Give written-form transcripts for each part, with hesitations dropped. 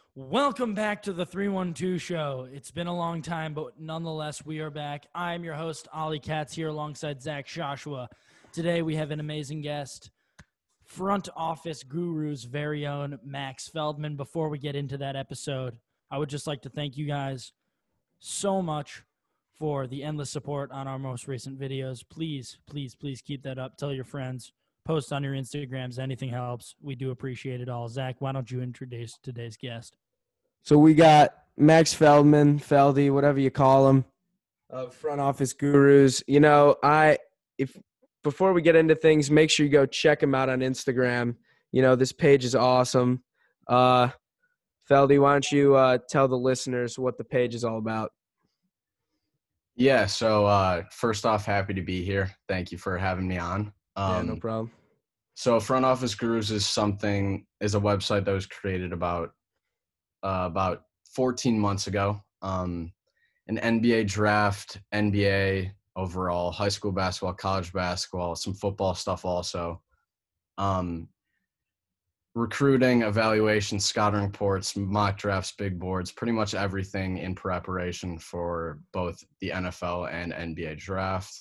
Welcome back to the 312 show. It's been a long time, but nonetheless, we are back. I'm your host, Ollie Katz, here alongside Zach Joshua. Today, we have an amazing guest, front office guru's very own Max Feldman. Before we get into that episode, I would just like to thank you guys so much for the endless support on our most recent videos. Please, please, please keep that up. Tell your friends. Post on your Instagrams. Anything helps. We do appreciate it all. Zach, why don't you introduce today's guest? So we got Max Feldman, Feldy, whatever you call him, of Front Office Gurus. If before we get into things, make sure you go check him out on Instagram. This page is awesome. Feldy, why don't you tell the listeners what the page is all about? Yeah, so first off, happy to be here. Thank you for having me on. Yeah, no problem. So Front Office Gurus is a website that was created about 14 months ago. An NBA draft, NBA overall, high school basketball, college basketball, some football stuff also. Recruiting, evaluation, scouting reports, mock drafts, big boards, pretty much everything in preparation for both the NFL and NBA draft.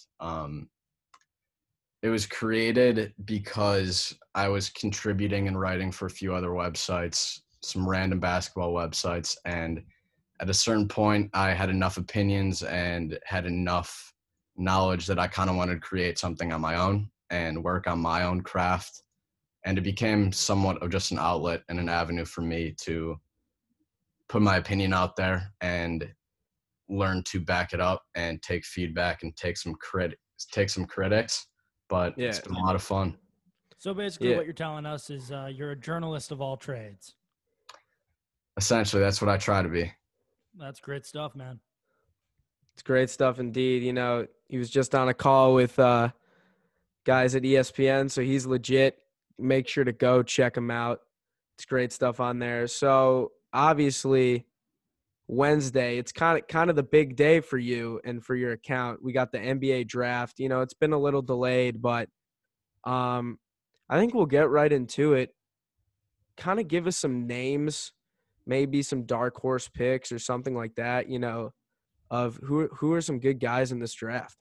It was created because I was contributing and writing for a few other websites, some random basketball websites, and at a certain point, I had enough opinions and had enough knowledge that I kind of wanted to create something on my own and work on my own craft. And it became somewhat of just an outlet and an avenue for me to put my opinion out there and learn to back it up and take feedback and take some critics. But Yeah. It's been a lot of fun. So basically what you're telling us is you're a journalist of all trades. Essentially, that's what I try to be. That's great stuff, man. It's great stuff indeed. He was just on a call with guys at ESPN, so he's legit. Make sure to go check him out. It's great stuff on there. So obviously Wednesday, it's kind of the big day for you and for your account. We got the NBA draft. It's been a little delayed, but I think we'll get right into it. Kind of give us some names, maybe some dark horse picks or something like that, of who are some good guys in this draft.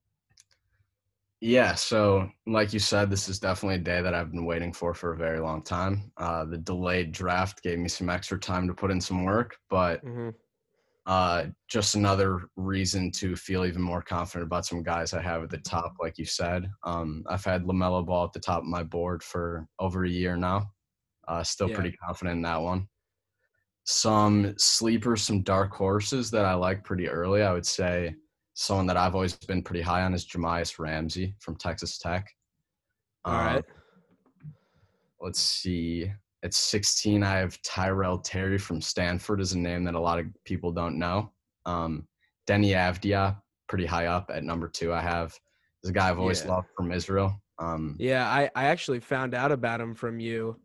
Yeah, so like you said, this is definitely a day that I've been waiting for a very long time. The delayed draft gave me some extra time to put in some work, but just another reason to feel even more confident about some guys I have at the top, like you said. I've had LaMelo Ball at the top of my board for over a year now. Still pretty confident in that one. Some sleepers, some dark horses that I like pretty early, I would say. Someone that I've always been pretty high on is Jahmi'us Ramsey from Texas Tech. All right. Let's see. At 16, I have Tyrell Terry from Stanford is a name that a lot of people don't know. Denny Avdia, pretty high up at number 2. I have is a guy I've always loved from Israel. I actually found out about him from you.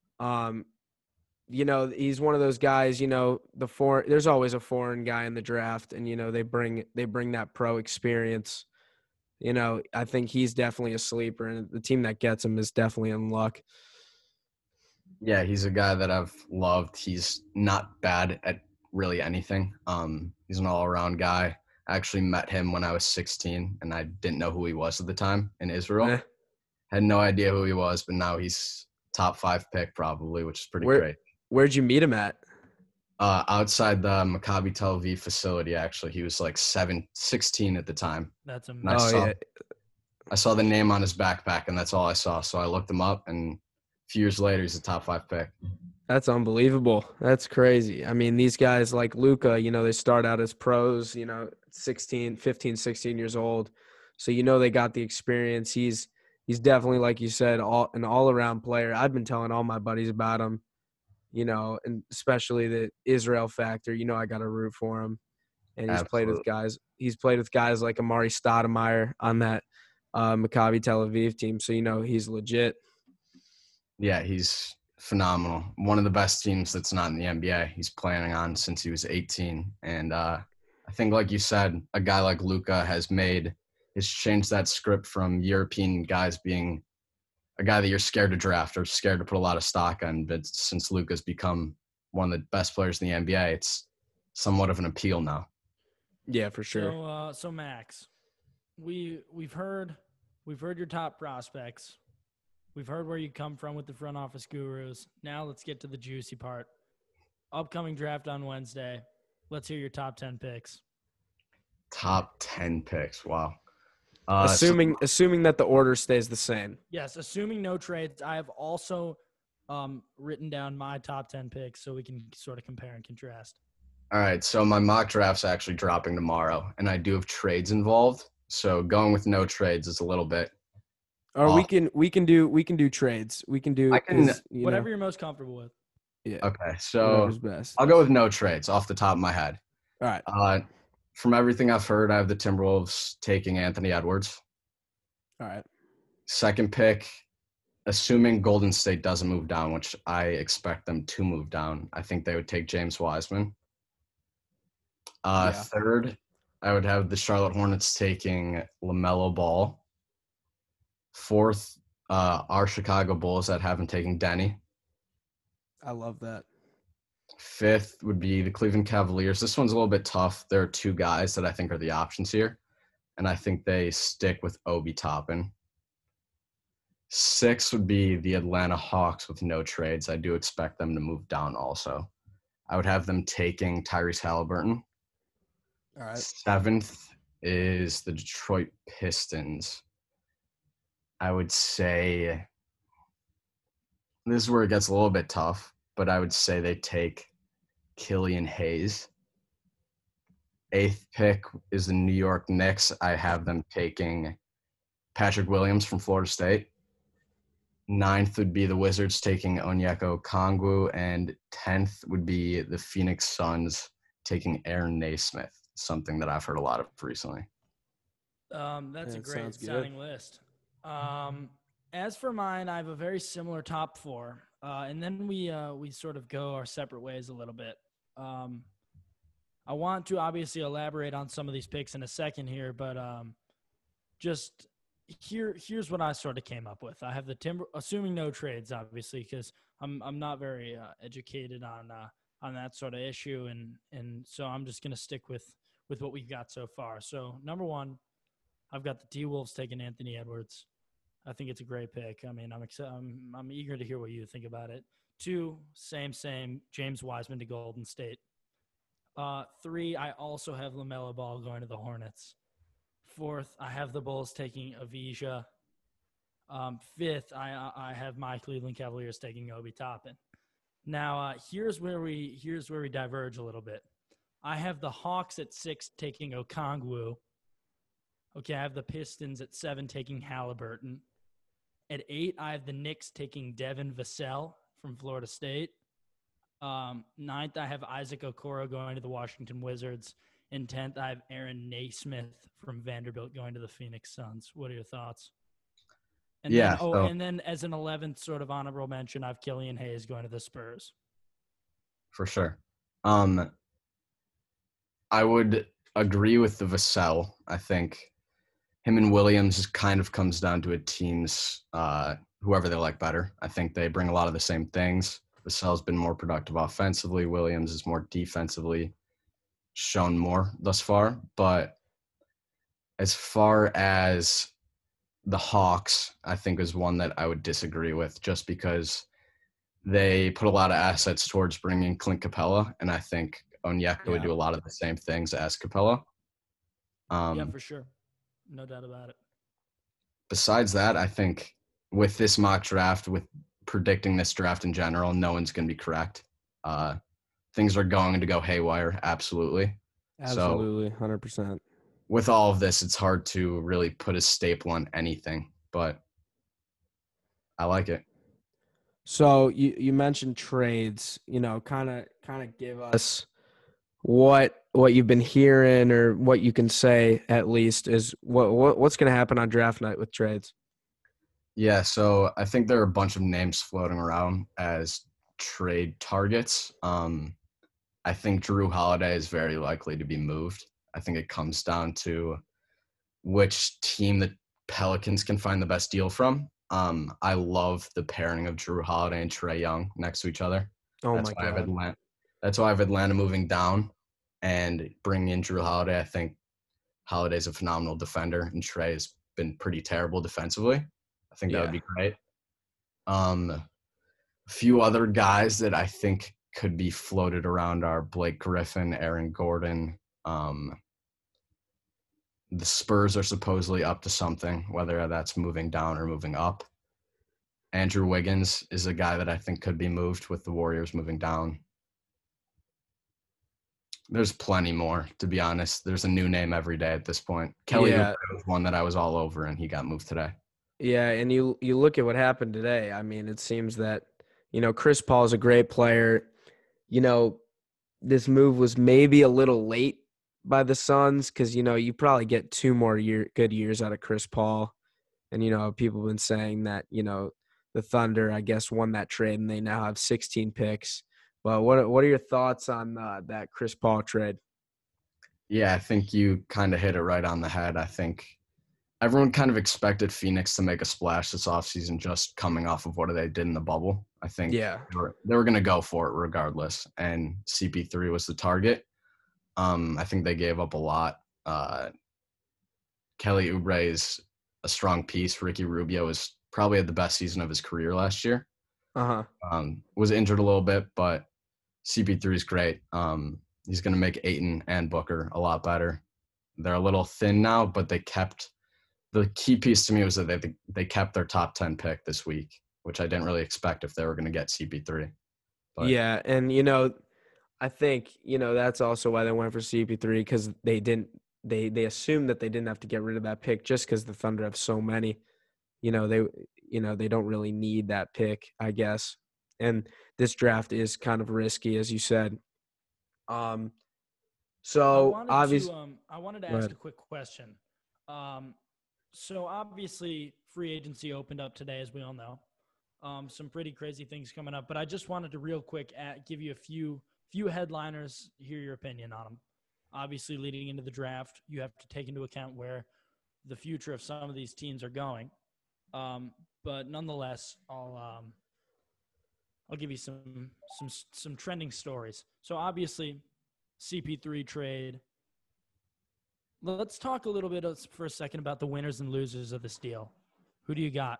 He's one of those guys, there's always a foreign guy in the draft and, they bring that pro experience. I think he's definitely a sleeper and the team that gets him is definitely in luck. Yeah, he's a guy that I've loved. He's not bad at really anything. He's an all-around guy. I actually met him when I was 16 and I didn't know who he was at the time in Israel. Had no idea who he was, but now he's top 5 pick probably, which is pretty great. Where'd you meet him at? Outside the Maccabi Tel Aviv facility, actually. He was like 16 at the time. That's amazing. I saw the name on his backpack, and that's all I saw. So I looked him up, and a few years later, he's a top 5 pick. That's unbelievable. That's crazy. I mean, these guys like Luka, they start out as pros, 15, 16 years old. So, they got the experience. He's definitely, like you said, an all-around player. I've been telling all my buddies about him. And especially the Israel factor, I got to root for him. And he's played with guys. He's played with guys like Amari Stoudemire on that Maccabi Tel Aviv team. So, he's legit. Yeah, he's phenomenal. One of the best teams that's not in the NBA. He's playing on since he was 18. And I think, like you said, a guy like Luka has changed that script from European guys being a guy that you're scared to draft or scared to put a lot of stock on. But since Luka's become one of the best players in the NBA, it's somewhat of an appeal now. Yeah, for sure. So Max, we've heard your top prospects. We've heard where you come from with the front office gurus. Now let's get to the juicy part. Upcoming draft on Wednesday. Let's hear your top 10 picks. Top 10 picks. Wow. Assuming that the order stays the same. Yes, assuming no trades. I have also written down my top 10 picks so we can sort of compare and contrast. All right, so my mock draft's actually dropping tomorrow, and I do have trades involved. So going with no trades is a little bit. Or we can do trades. We can do whatever you're most comfortable with. Yeah. Okay, so best. I'll go with no trades off the top of my head. All right. From everything I've heard, I have the Timberwolves taking Anthony Edwards. All right. Second pick, assuming Golden State doesn't move down, which I expect them to move down, I think they would take James Wiseman. Third, I would have the Charlotte Hornets taking LaMelo Ball. Fourth, our Chicago Bulls that have him taking Denny. I love that. Fifth would be the Cleveland Cavaliers. This one's a little bit tough. There are two guys that I think are the options here, and I think they stick with Obi Toppin. Sixth would be the Atlanta Hawks with no trades. I do expect them to move down also. I would have them taking Tyrese Halliburton. All right. Seventh is the Detroit Pistons. I would say this is where it gets a little bit tough, but I would say they take Killian Hayes. Eighth pick is the New York Knicks. I have them taking Patrick Williams from Florida State. Ninth would be the Wizards taking Onyeka Okongwu, and 10th would be the Phoenix Suns taking Aaron Naismith, something that I've heard a lot of recently. That's a great sounding list. As for mine, I have a very similar top four, and then we sort of go our separate ways a little bit. I want to obviously elaborate on some of these picks in a second here, but just here's what I sort of came up with. I have the assuming no trades, obviously, because I'm not very educated on that sort of issue, and so I'm just gonna stick with what we've got so far. So number one, I've got the T-Wolves taking Anthony Edwards. I think it's a great pick. I mean, I'm eager to hear what you think about it. Two, same, James Wiseman to Golden State. Three, I also have LaMelo Ball going to the Hornets. Fourth, I have the Bulls taking Avija. Fifth, I have my Cleveland Cavaliers taking Obi Toppin. Now, here's where we diverge a little bit. I have the Hawks at 6 taking Okongwu. Okay, I have the Pistons at 7 taking Halliburton. At 8, I have the Knicks taking Devin Vassell from Florida State. 9th, I have Isaac Okoro going to the Washington Wizards. And 10th, I have Aaron Naismith from Vanderbilt going to the Phoenix Suns. What are your thoughts? And then as an 11th sort of honorable mention, I have Killian Hayes going to the Spurs. For sure. I would agree with the Vassell. I think him and Williams kind of comes down to a team's whoever they like better. I think they bring a lot of the same things. Vassell's been more productive offensively. Williams is more defensively shown more thus far. But as far as the Hawks, I think is one that I would disagree with just because they put a lot of assets towards bringing Clint Capella, and I think Onyeka would do a lot of the same things as Capella. Yeah, for sure. No doubt about it. Besides that, I think with this mock draft, with predicting this draft in general, no one's going to be correct. Things are going to go haywire, absolutely. Absolutely, 100%. With all of this, it's hard to really put a staple on anything, but I like it. So you mentioned trades, kind of give us what you've been hearing or what you can say at least is what's going to happen on draft night with trades. Yeah, so I think there are a bunch of names floating around as trade targets. I think Drew Holiday is very likely to be moved. I think it comes down to which team the Pelicans can find the best deal from. I love the pairing of Drew Holiday and Trae Young next to each other. Oh, that's my God. That's why I have Atlanta moving down and bringing in Drew Holiday. I think Holiday's a phenomenal defender, and Trey has been pretty terrible defensively. I think that would be great. A few other guys that I think could be floated around are Blake Griffin, Aaron Gordon. The Spurs are supposedly up to something, whether that's moving down or moving up. Andrew Wiggins is a guy that I think could be moved with the Warriors moving down. There's plenty more, to be honest. There's a new name every day at this point. Kelly Oubre was one that I was all over, and he got moved today. Yeah, and you look at what happened today. I mean, it seems that, Chris Paul is a great player. This move was maybe a little late by the Suns because, you probably get 2 more good years out of Chris Paul. And, people have been saying that, the Thunder, I guess, won that trade, and they now have 16 picks. But what are your thoughts on that Chris Paul trade? Yeah, I think you kind of hit it right on the head. I think everyone kind of expected Phoenix to make a splash this offseason just coming off of what they did in the bubble. I think they were going to go for it regardless, and CP3 was the target. I think they gave up a lot. Kelly Oubre is a strong piece. Ricky Rubio is probably had the best season of his career last year. Was injured a little bit, but CP3 is great. He's going to make Ayton and Booker a lot better. They're a little thin now, but the key piece to me was that they kept their top 10 pick this week, which I didn't really expect if they were going to get CP3. But. Yeah, and I think that's also why they went for CP3 because they assumed that they didn't have to get rid of that pick just because the Thunder have so many. They don't really need that pick, I guess. And this draft is kind of risky, as you said. So obviously, I wanted to ask a quick question. So obviously, free agency opened up today, as we all know. Some pretty crazy things coming up, but I just wanted to real quick give you a few headliners, hear your opinion on them. Obviously, leading into the draft, you have to take into account where the future of some of these teams are going. But nonetheless, I'll give you some trending stories. So obviously, CP3 trade. Let's talk a little bit for a second about the winners and losers of this deal. Who do you got?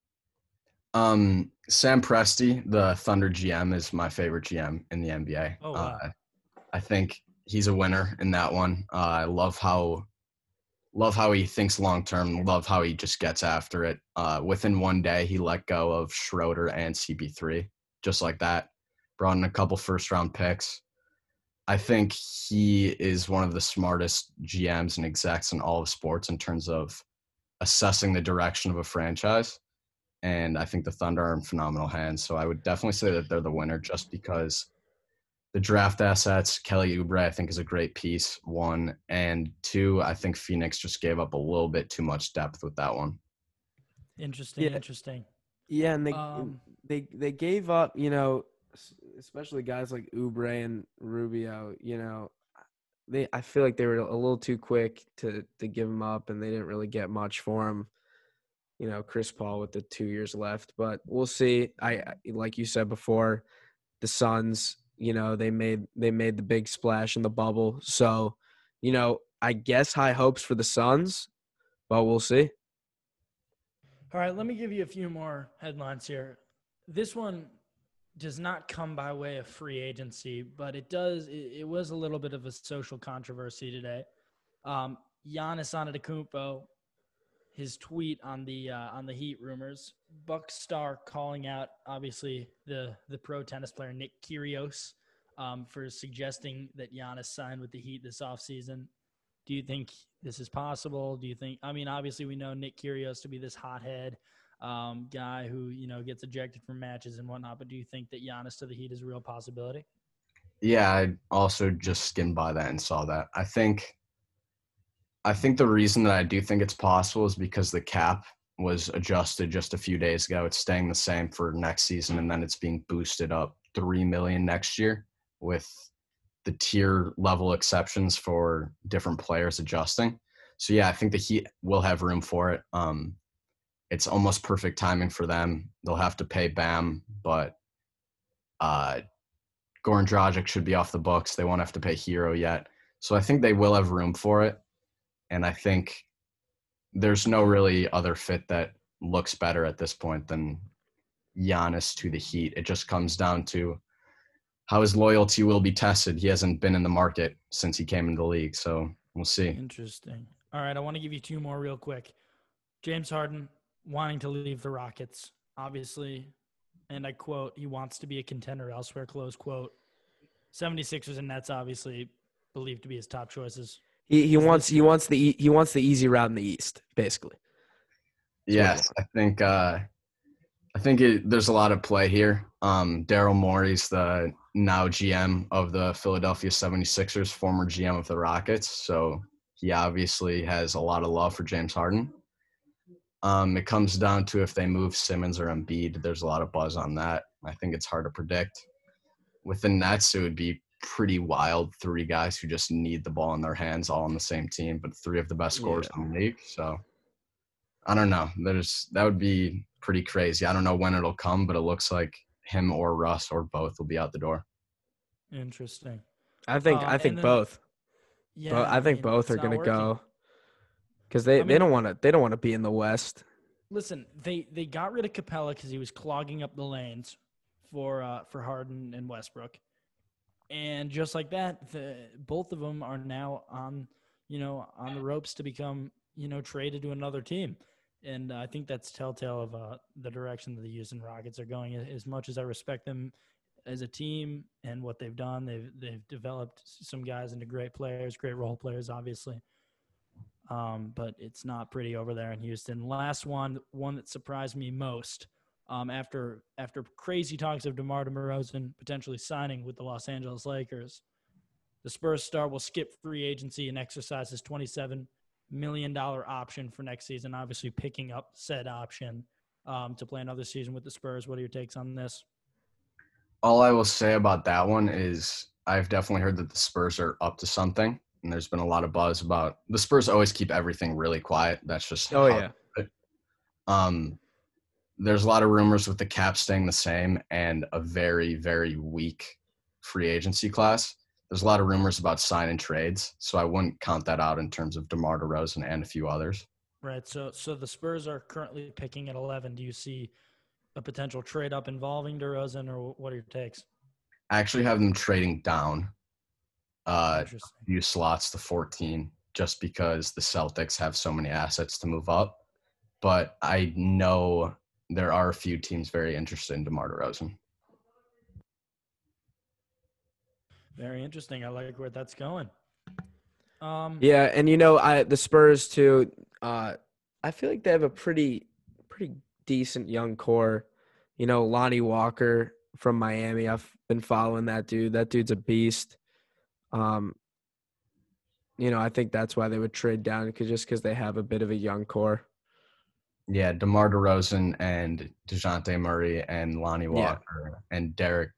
Sam Presti, the Thunder GM, is my favorite GM in the NBA. Oh, wow. I think he's a winner in that one. I love how he thinks long term. Love how he just gets after it. Within one day, he let go of Schroeder and CP3, just like that. Brought in a couple first-round picks. I think he is one of the smartest GMs and execs in all of sports in terms of assessing the direction of a franchise. And I think the Thunder are in phenomenal hands. So I would definitely say that they're the winner just because the draft assets, Kelly Oubre, I think is a great piece, 1. And 2, I think Phoenix just gave up a little bit too much depth with that one. Interesting. Yeah, and they gave up, especially guys like Oubre and Rubio, I feel like they were a little too quick to give them up, and they didn't really get much for him. Chris Paul with the 2 years left, but we'll see. I like you said before, the Suns, they made the big splash in the bubble, so I guess high hopes for the Suns, but we'll see. All right, let me give you a few more headlines here. This one does not come by way of free agency, but it was a little bit of a social controversy today. Giannis Antetokounmpo, his tweet on the Heat rumors, Buck star calling out obviously the pro tennis player Nick Kyrgios for suggesting that Giannis signed with the Heat this offseason. Do you think this is possible? Obviously we know Nick Kyrgios to be this hothead guy who, gets ejected from matches and whatnot, but do you think that Giannis to the Heat is a real possibility? Yeah, I also just skimmed by that and saw that. I think the reason that I do think it's possible is because the cap was adjusted just a few days ago. It's staying the same for next season, and then it's being boosted up $3 million next year with the tier level exceptions for different players adjusting. So yeah, I think the Heat will have room for it. It's almost perfect timing for them. They'll have to pay Bam, but Goran Dragic should be off the books. They won't have to pay Hero yet. So I think they will have room for it. And I think there's no really other fit that looks better at this point than Giannis to the Heat. It just comes down to how his loyalty will be tested. He hasn't been in the market since he came into the league, so we'll see. Interesting. All right, I want to give you two more real quick. James Harden wanting to leave the Rockets, obviously, and I quote, he wants to be a contender elsewhere, close quote. 76ers and Nets obviously believed to be his top choices. He wants the easy route in the East, basically. Yes, I think there's a lot of play here. Daryl Morey's the now GM of the Philadelphia 76ers, former GM of the Rockets, so he obviously has a lot of love for James Harden. It comes down to if they move Simmons or Embiid. There's a lot of buzz on that. I think it's hard to predict. With the Nets, it would be pretty wild. 3 guys who just need the ball in their hands all on the same team, but 3 of the best scorers in the league. So I don't know. That would be pretty crazy. I don't know when it'll come, but it looks like him or Russ or both will be out the door. Interesting. I think both. Yeah, I think both are going to go because they don't want to be in the West. Listen, they got rid of Capella because he was clogging up the lanes for Harden and Westbrook, and just like that, both of them are now on the ropes to become traded to another team. And I think that's telltale of the direction that the Houston Rockets are going. As much as I respect them as a team and what they've done, they've developed some guys into great players, great role players, obviously. But it's not pretty over there in Houston. Last one that surprised me most, after crazy talks of DeMar DeRozan potentially signing with the Los Angeles Lakers, the Spurs star will skip free agency and exercise his $27 million option for next season, obviously picking up said option to play another season with the Spurs. What are your takes on this? All I will say about that one is I've definitely heard that the Spurs are up to something, and there's been a lot of buzz about the Spurs always keep everything really quiet. That's just there's a lot of rumors with the cap staying the same and a very, very weak free agency class. There's a lot of rumors about sign and trades, so I wouldn't count that out in terms of DeMar DeRozan and a few others. Right. So the Spurs are currently picking at 11. Do you see a potential trade up involving DeRozan, or what are your takes? I actually have them trading down a few slots to 14 just because the Celtics have so many assets to move up. But I know there are a few teams very interested in DeMar DeRozan. Very interesting. I like where that's going. Yeah, and the Spurs too. I feel like they have a pretty decent young core. Lonnie Walker from Miami. I've been following that dude. That dude's a beast. I think that's why they would trade down because they have a bit of a young core. Yeah, DeMar DeRozan and DeJounte Murray and Lonnie Walker and Derek.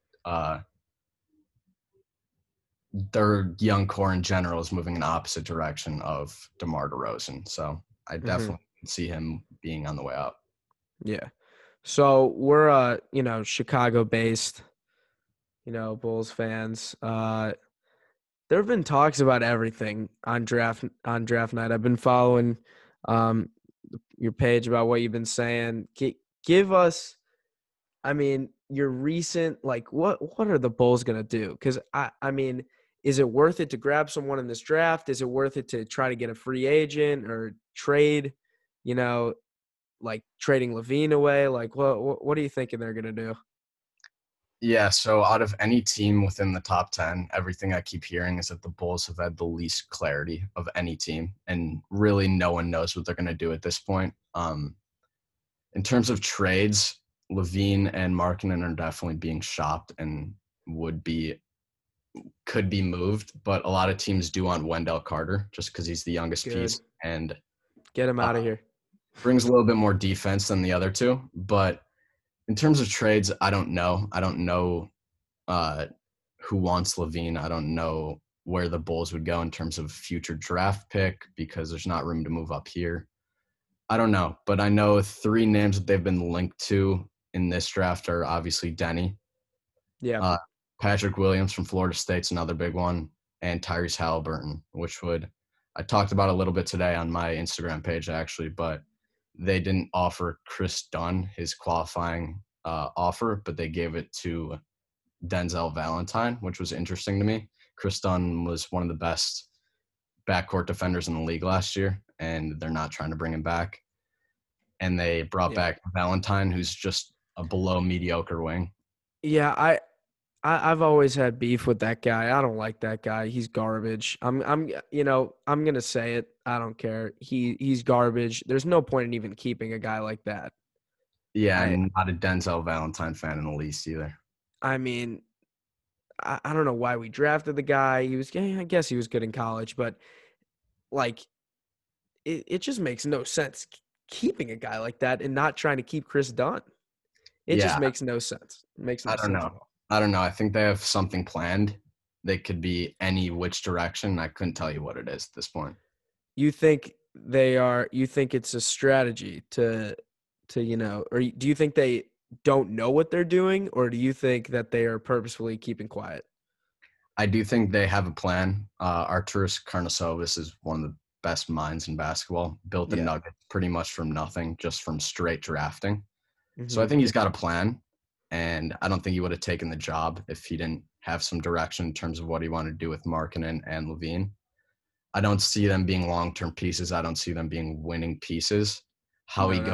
Their young core in general is moving in the opposite direction of DeMar DeRozan. So I definitely see him being on the way up. Yeah. So we're, Chicago-based, Bulls fans. There have been talks about everything on draft night. I've been following your page about what you've been saying. Give us, your recent, what are the Bulls going to do? Because, is it worth it to grab someone in this draft? Is it worth it to try to get a free agent or trade, trading LaVine away? What are you thinking they're going to do? Yeah, so out of any team within the top 10, everything I keep hearing is that the Bulls have had the least clarity of any team, and really no one knows what they're going to do at this point. In terms of trades, LaVine and Markkanen are definitely being shopped and could be moved, but a lot of teams do want Wendell Carter just because he's the youngest piece and get him out of here. Brings a little bit more defense than the other two, but in terms of trades, I don't know. I don't know who wants LaVine. I don't know where the Bulls would go in terms of future draft pick because there's not room to move up here. I don't know, but I know 3 names that they've been linked to in this draft are obviously Denny, Patrick Williams from Florida State's another big one, and Tyrese Halliburton, I talked about a little bit today on my Instagram page actually, but they didn't offer Chris Dunn his qualifying offer, but they gave it to Denzel Valentine, which was interesting to me. Chris Dunn was one of the best backcourt defenders in the league last year, and they're not trying to bring him back. And they brought back Valentine, who's just a below mediocre wing. Yeah, I've always had beef with that guy. I don't like that guy. He's garbage. I'm gonna say it. I don't care. He's garbage. There's no point in even keeping a guy like that. Yeah, I'm not a Denzel Valentine fan in the least either. I mean, I don't know why we drafted the guy. I guess he was good in college, but like, it just makes no sense keeping a guy like that and not trying to keep Chris Dunn. It just makes no sense. It makes no sense. I don't know. I think they have something planned. They could be any which direction. I couldn't tell you what it is at this point. You think it's a strategy to or do you think they don't know what they're doing, or do you think that they are purposefully keeping quiet? I do think they have a plan. Arturas Karnisovas is one of the best minds in basketball. Built the Nuggets pretty much from nothing, just from straight drafting. Mm-hmm. So I think he's got a plan, and I don't think he would have taken the job if he didn't have some direction in terms of what he wanted to do with Markkanen and LaVine. I don't see them being long-term pieces. I don't see them being winning pieces. How he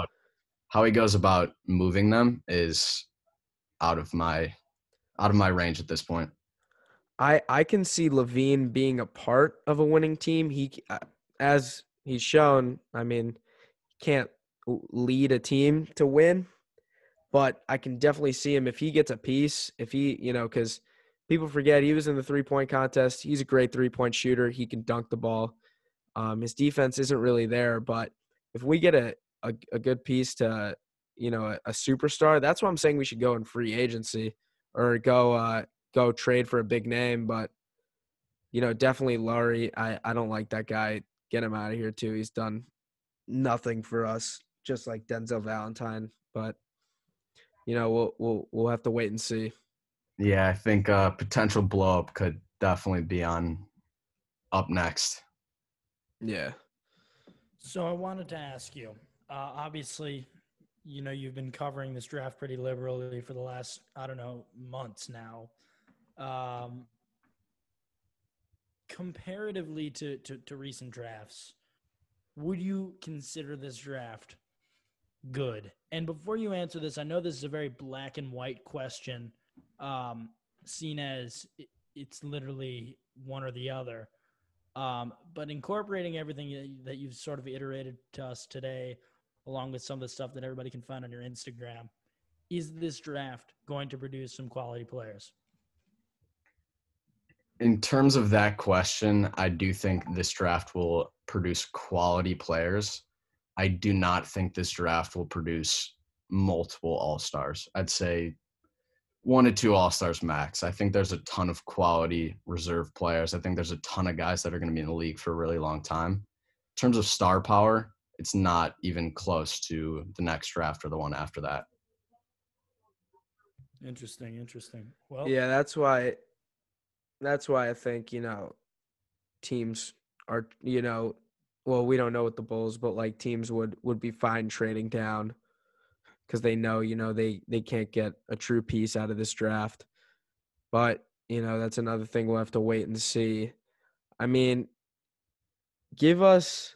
goes about moving them is out of my range at this point. I can see LaVine being a part of a winning team. He, as he's shown, I mean, can't lead a team to win, but I can definitely see him if he gets a piece, because people forget he was in the 3-point contest. He's a great 3-point shooter. He can dunk the ball. His defense isn't really there, but if we get a good piece to, a superstar, that's why I'm saying we should go in free agency or go trade for a big name. But, definitely Lauri. I don't like that guy. Get him out of here too. He's done nothing for us, just like Denzel Valentine. But, we'll have to wait and see. Yeah, I think potential blow up could definitely be up next. Yeah. So I wanted to ask you, obviously, you've been covering this draft pretty liberally for the last, months now. Comparatively to recent drafts, would you consider this draft good? And before you answer this, I know this is a very black and white question, seen as it's literally one or the other. But incorporating everything that you've sort of iterated to us today, along with some of the stuff that everybody can find on your Instagram, is this draft going to produce some quality players? In terms of that question, I do think this draft will produce quality players. I do not think this draft will produce multiple all-stars. I'd say 1 to 2 all-stars max. I think there's a ton of quality reserve players. I think there's a ton of guys that are going to be in the league for a really long time. In terms of star power, it's not even close to the next draft or the one after that. Interesting. Well, yeah, that's why I think, teams are, well, we don't know what the Bulls, but like teams would be fine trading down because they know, they can't get a true piece out of this draft. But, that's another thing we'll have to wait and see. I mean, give us,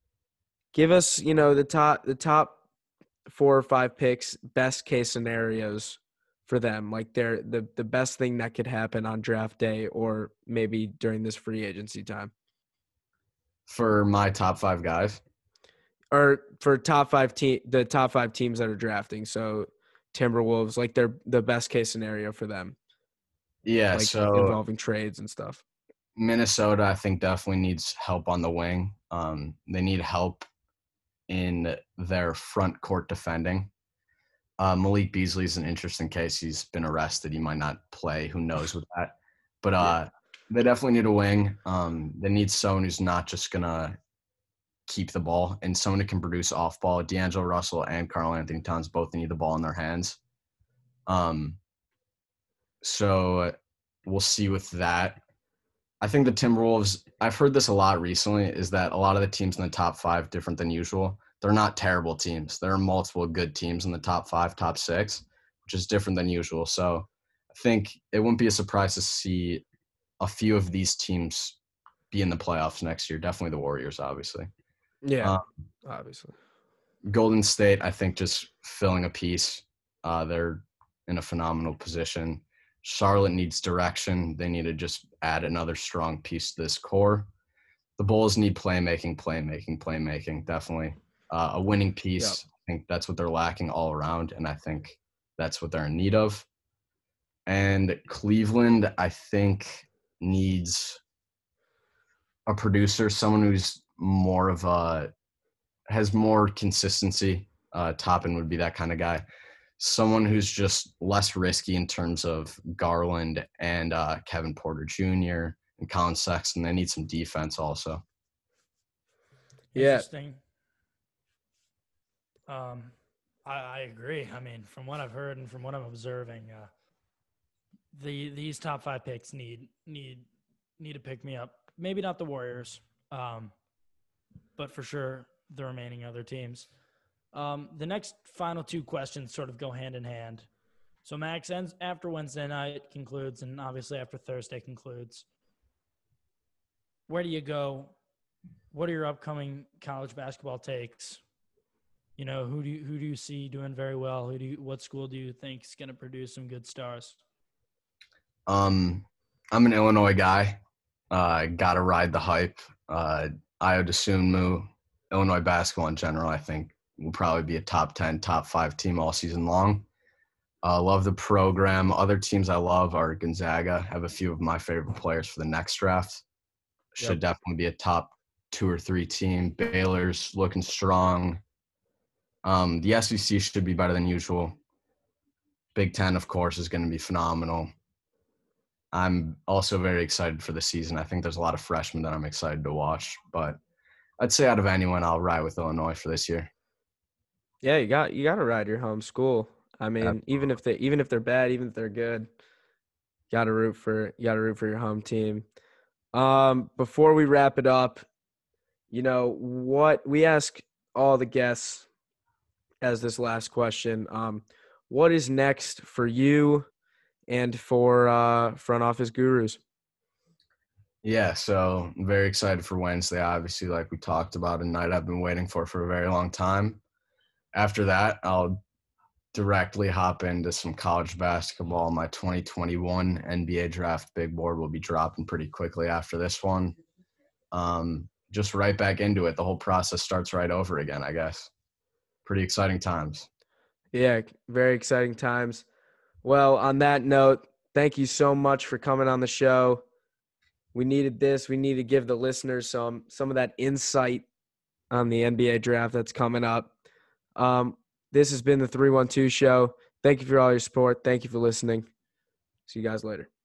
the top 4 or 5 picks, best case scenarios for them. Like they're the best thing that could happen on draft day or maybe during this free agency time. For my top 5 guys? Or for the top 5 teams that are drafting. So Timberwolves, like they're the best case scenario for them. Yeah, like so involving trades and stuff. Minnesota, I think, definitely needs help on the wing. They need help in their front court defending. Malik Beasley is an interesting case. He's been arrested. He might not play. Who knows with that? But they definitely need a wing. They need someone who's not just going to keep the ball and someone who can produce off ball. D'Angelo Russell and Karl Anthony Towns both need the ball in their hands. So we'll see with that. I think the Timberwolves, I've heard this a lot recently, is that a lot of the teams in the top 5 different than usual. They're not terrible teams. There are multiple good teams in the top 5, top 6, which is different than usual. So I think it wouldn't be a surprise to see a few of these teams be in the playoffs next year. Definitely the Warriors, obviously. Yeah, obviously. Golden State, I think, just filling a piece. They're in a phenomenal position. Charlotte needs direction. They need to just add another strong piece to this core. The Bulls need playmaking. Definitely a winning piece. Yep. I think that's what they're lacking all around, and I think that's what they're in need of. And Cleveland, I think, needs a producer, someone who's more of a has more consistency. Toppin would be that kind of guy. Someone who's just less risky in terms of Garland and Kevin Porter Jr. and Colin Sexton. They need some defense also. Yeah. Interesting. I agree. I mean, from what I've heard and from what I'm observing, these top 5 picks need to pick me up. Maybe not the Warriors, but for sure the remaining other teams. The next final 2 questions sort of go hand in hand. So Max, ends after Wednesday night concludes, and obviously after Thursday concludes. Where do you go? What are your upcoming college basketball takes? You know, who do you see doing very well? What school do you think is going to produce some good stars? I'm an Illinois guy. Got to ride the hype. Ayo Dosunmu, Illinois basketball in general, I think will probably be a top 10, top 5 team all season long. Love the program. Other teams I love are Gonzaga. I have a few of my favorite players for the next draft. Should definitely be a top 2 or 3 team. Baylor's looking strong. The SEC should be better than usual. Big Ten, of course, is going to be phenomenal. I'm also very excited for the season. I think there's a lot of freshmen that I'm excited to watch. But I'd say out of anyone, I'll ride with Illinois for this year. Yeah, you got to ride your home school. I mean, even if they're bad, even if they're good, you got to root for your home team. Before we wrap it up, you know, what we ask all the guests as this last question, what is next for you and for Front Office Gurus? Yeah, so I'm very excited for Wednesday, obviously, like we talked about, a night I've been waiting for a very long time. After that, I'll directly hop into some college basketball. My 2021 NBA draft big board will be dropping pretty quickly after this one. Just right back into it. The whole process starts right over again, I guess. Pretty exciting times. Yeah, very exciting times. Well, on that note, thank you so much for coming on the show. We needed this. We need to give the listeners some of that insight on the NBA draft that's coming up. This has been the 312 Show. Thank you for all your support. Thank you for listening. See you guys later.